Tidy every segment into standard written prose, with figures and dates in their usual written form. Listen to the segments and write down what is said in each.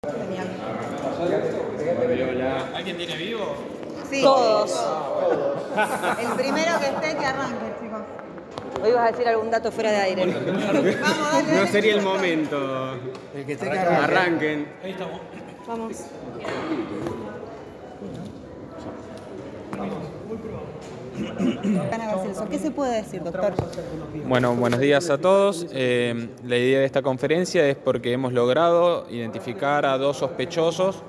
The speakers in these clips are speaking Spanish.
¿Alguien tiene vivo? Sí. Todos. El primero que esté, que arranque, chicos. Hoy vas a decir algún dato fuera de aire. Vamos, dale. No sería el momento. El que esté que Arranquen. Ahí estamos. Vamos. ¿Qué se puede decir, doctor? Bueno, buenos días a todos. La idea de esta conferencia es porque hemos logrado identificar a dos sospechosos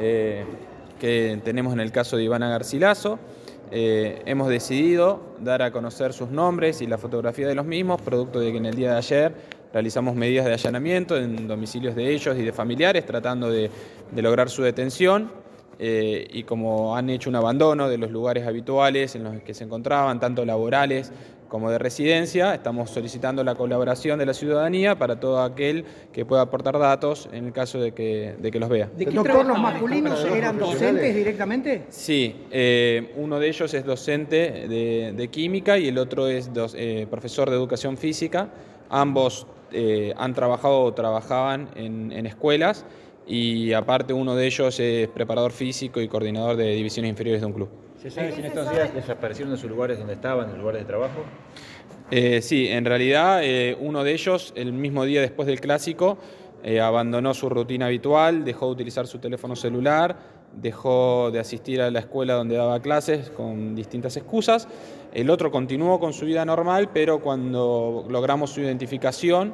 que tenemos en el caso de Ivana Garcilaso. Hemos decidido dar a conocer sus nombres y la fotografía de los mismos, producto de que en el día de ayer realizamos medidas de allanamiento en domicilios de ellos y de familiares, tratando de lograr su detención. Y como han hecho un abandono de los lugares habituales en los que se encontraban, tanto laborales como de residencia, estamos solicitando la colaboración de la ciudadanía para todo aquel que pueda aportar datos en el caso de que los vea. Doctor, ¿los masculinos eran docentes directamente? Sí, uno de ellos es docente de química y el otro es profesor de educación física. Ambos han trabajado o trabajaban en escuelas. Y aparte uno de ellos es preparador físico y coordinador de divisiones inferiores de un club. ¿Se sabe si en estos días desaparecieron de sus lugares donde estaban, en los lugares de trabajo? Sí, en realidad uno de ellos el mismo día después del clásico abandonó su rutina habitual, dejó de utilizar su teléfono celular, dejó de asistir a la escuela donde daba clases con distintas excusas. El otro continuó con su vida normal, pero cuando logramos su identificación,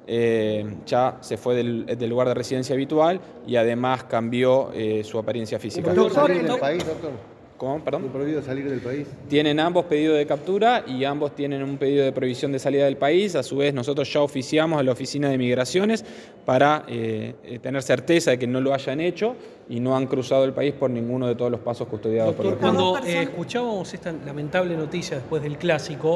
ya se fue del lugar de residencia habitual y además cambió su apariencia física. Doctor, ¿Salir del país, doctor? ¿Cómo? ¿Perdón? ¿Prohibido salir del país? Tienen ambos pedido de captura y ambos tienen un pedido de prohibición de salida del país. A su vez, nosotros ya oficiamos a la Oficina de Migraciones para tener certeza de que no lo hayan hecho y no han cruzado el país por ninguno de todos los pasos custodiados por Doctor, la cuando escuchábamos esta lamentable noticia después del clásico,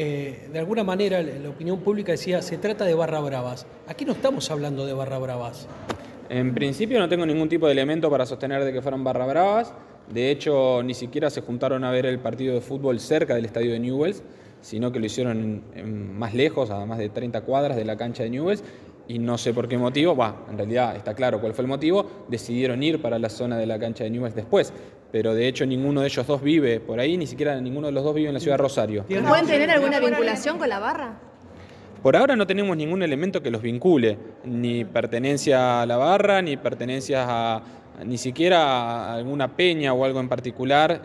de alguna manera la opinión pública decía, se trata de barra bravas. Aquí no estamos hablando de barra bravas. En principio no tengo ningún tipo de elemento para sostener de que fueron barra bravas. De hecho, ni siquiera se juntaron a ver el partido de fútbol cerca del estadio de Newell's, sino que lo hicieron más lejos, a más de 30 cuadras de la cancha de Newell's, y no sé por qué motivo, en realidad está claro cuál fue el motivo, decidieron ir para la zona de la cancha de Newell's después, pero de hecho ninguno de ellos dos vive por ahí, ni siquiera ninguno de los dos vive en la ciudad de Rosario. ¿Pueden tener alguna vinculación con la barra? Por ahora no tenemos ningún elemento que los vincule, ni pertenencia a la barra, ni pertenencia ni siquiera a alguna peña o algo en particular.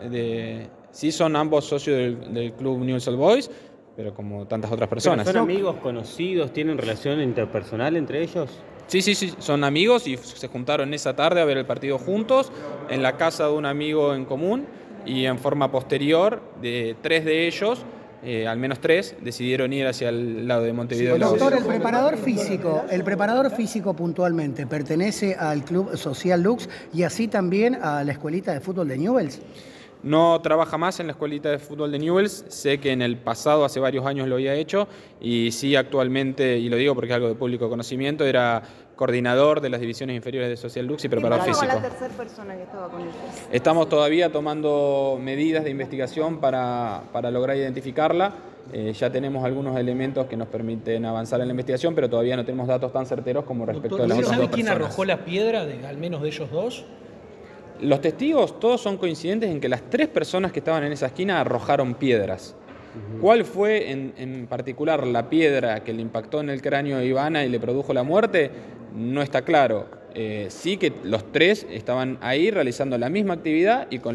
Sí son ambos socios del club Newell's Old Boys, pero como tantas otras personas. ¿Son amigos, conocidos, tienen relación interpersonal entre ellos? Sí, son amigos y se juntaron esa tarde a ver el partido juntos en la casa de un amigo en común y en forma posterior de tres de ellos, al menos tres, decidieron ir hacia el lado de Montevideo. Doctor, el preparador físico puntualmente pertenece al Club Social Lux y así también a la escuelita de fútbol de Newell's. No trabaja más en la escuelita de fútbol de Newell's, sé que en el pasado, hace varios años lo había hecho, y sí actualmente, y lo digo porque es algo de público conocimiento, era coordinador de las divisiones inferiores de Social Lux y preparador físico. ¿Con la tercera persona que estaba con ellos? Estamos todavía tomando medidas de investigación para lograr identificarla. Ya tenemos algunos elementos que nos permiten avanzar en la investigación, pero todavía no tenemos datos tan certeros como respecto a las otras dos ¿Sabe quién personas. arrojó la piedra, al menos de ellos dos? Los testigos todos son coincidentes en que las tres personas que estaban en esa esquina arrojaron piedras. ¿Cuál fue en particular la piedra que le impactó en el cráneo de Ivana y le produjo la muerte? No está claro. Sí que los tres estaban ahí realizando la misma actividad y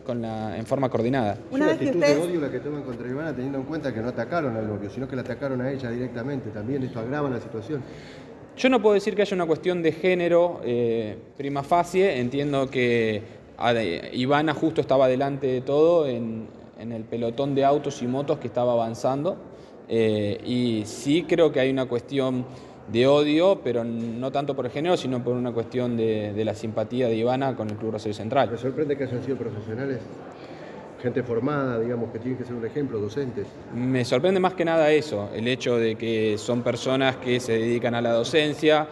en forma coordinada. Una actitud de odio la que toman contra Ivana, teniendo en cuenta que no atacaron al novio, sino que la atacaron a ella directamente. También esto agrava la situación. Yo no puedo decir que haya una cuestión de género prima facie. Entiendo que Ivana justo estaba delante de todo en el pelotón de autos y motos que estaba avanzando. Y sí creo que hay una cuestión de odio, pero no tanto por el género, sino por una cuestión de la simpatía de Ivana con el Club Rosario Central. ¿Me sorprende que hayan sido profesionales? Gente formada, digamos, que tienen que ser un ejemplo, docentes. Me sorprende más que nada eso, el hecho de que son personas que se dedican a la docencia,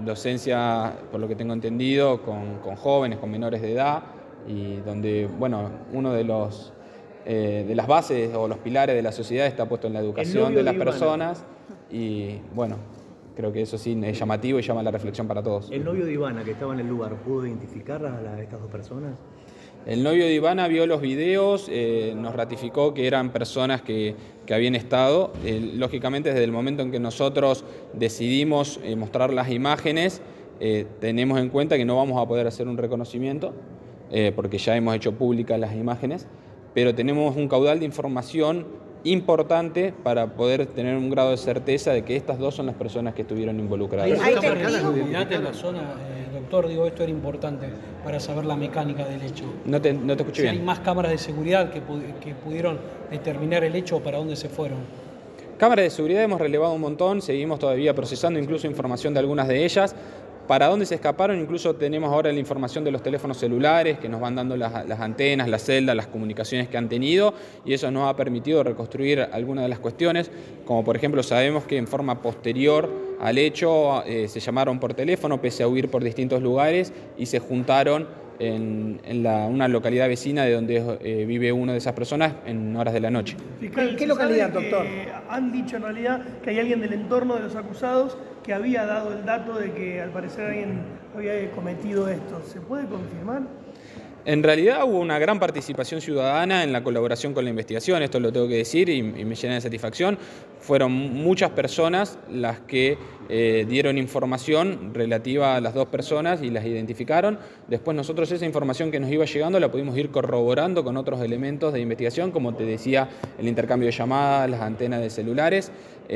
por lo que tengo entendido, con jóvenes, con menores de edad, y donde, uno de las bases o los pilares de la sociedad está puesto en la educación de las personas, y Creo que eso sí es llamativo y llama la reflexión para todos. ¿El novio de Ivana que estaba en el lugar pudo identificar a estas dos personas? El novio de Ivana vio los videos, nos ratificó que eran personas que habían estado. Lógicamente, desde el momento en que nosotros decidimos mostrar las imágenes, tenemos en cuenta que no vamos a poder hacer un reconocimiento, porque ya hemos hecho públicas las imágenes, pero tenemos un caudal de información importante para poder tener un grado de certeza de que estas dos son las personas que estuvieron involucradas. ¿Hay cámaras de seguridad en la zona, doctor? Digo, esto era importante para saber la mecánica del hecho. No te escuché Si bien. hay más cámaras de seguridad que pudieron determinar el hecho o para dónde se fueron. Cámaras de seguridad hemos relevado un montón, seguimos todavía procesando incluso información de algunas de ellas. Para dónde se escaparon, incluso tenemos ahora la información de los teléfonos celulares que nos van dando las antenas, las celdas, las comunicaciones que han tenido, y eso nos ha permitido reconstruir algunas de las cuestiones, como por ejemplo sabemos que en forma posterior al hecho se llamaron por teléfono pese a huir por distintos lugares y se juntaron en una localidad vecina de donde vive una de esas personas en horas de la noche. Fiscal, ¿Qué localidad, ¿se sabe doctor? Han dicho en realidad que hay alguien del entorno de los acusados que había dado el dato de que al parecer alguien había cometido esto. ¿Se puede confirmar? En realidad hubo una gran participación ciudadana en la colaboración con la investigación, esto lo tengo que decir y me llena de satisfacción. Fueron muchas personas las que dieron información relativa a las dos personas y las identificaron. Después nosotros esa información que nos iba llegando la pudimos ir corroborando con otros elementos de investigación, como te decía, el intercambio de llamadas, las antenas de celulares.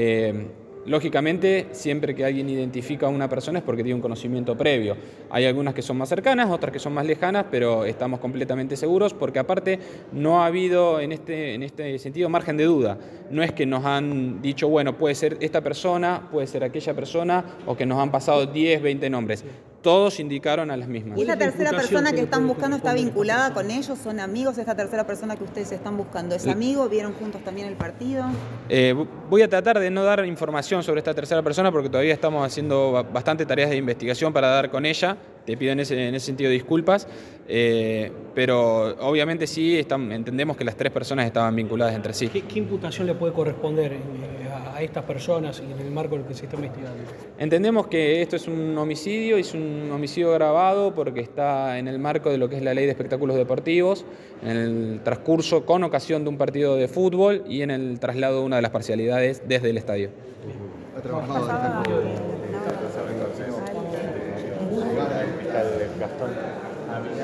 Lógicamente, siempre que alguien identifica a una persona es porque tiene un conocimiento previo. Hay algunas que son más cercanas, otras que son más lejanas, pero estamos completamente seguros porque aparte no ha habido en este sentido margen de duda. No es que nos han dicho, bueno, puede ser esta persona, puede ser aquella persona, o que nos han pasado 10, 20 nombres. Todos indicaron a las mismas. ¿Y esta tercera persona que están buscando está vinculada con ellos? ¿Son amigos? ¿Esta tercera persona que ustedes están buscando es amigo? ¿Vieron juntos también el partido? Voy a tratar de no dar información sobre esta tercera persona porque todavía estamos haciendo bastante tareas de investigación para dar con ella. Te pido en ese sentido disculpas, pero obviamente sí entendemos que las tres personas estaban vinculadas entre sí. ¿Qué imputación le puede corresponder a estas personas y en el marco en el que se está investigando? Entendemos que esto es un homicidio, es un homicidio agravado porque está en el marco de lo que es la ley de espectáculos deportivos, en el transcurso con ocasión de un partido de fútbol y en el traslado de una de las parcialidades desde el estadio. Ha trabajado Gastón.